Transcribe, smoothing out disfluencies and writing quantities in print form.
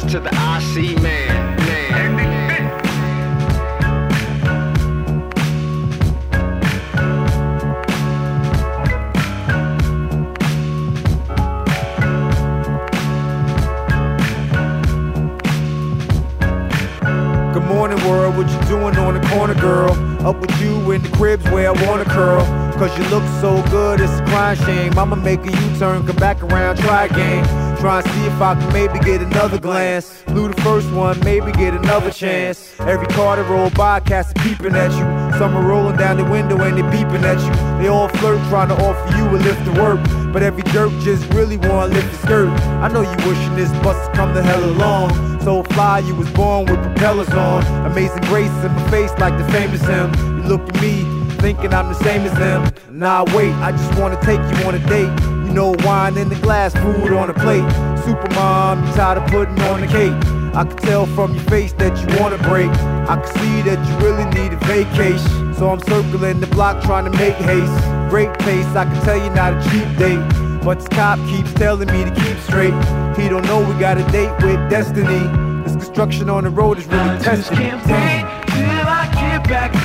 to the IC man. Good morning world, what you doing on the corner, girl? Up with you in the cribs where I wanna curl. Cause you look so good, it's a crying shame. I'ma make a U-turn, come back around, try again. Try and see if I can maybe get another glance. Blew the first one, maybe get another chance. Every car that roll by, cast a peeping at you. Some are rolling down the window and they beeping at you. They all flirt, trying to offer you a lift to work. But every jerk just really wanna lift your skirt. I know you wishing this bus had come the hell along. So fly, you was born with propellers on. Amazing grace in my face like the famous him. You look at me, thinking I'm the same as them. Nah, wait, I just wanna take you on a date. You know, wine in the glass, food on a plate. Supermom, you tired of putting on the cake. I can tell from your face that you wanna break. I can see that you really need a vacation. So I'm circling the block trying to make haste. Great pace, I can tell you're not a cheap date. But this cop keeps telling me to keep straight. He don't know we got a date with destiny. This construction on the road is really testing. I just can't wait till I get back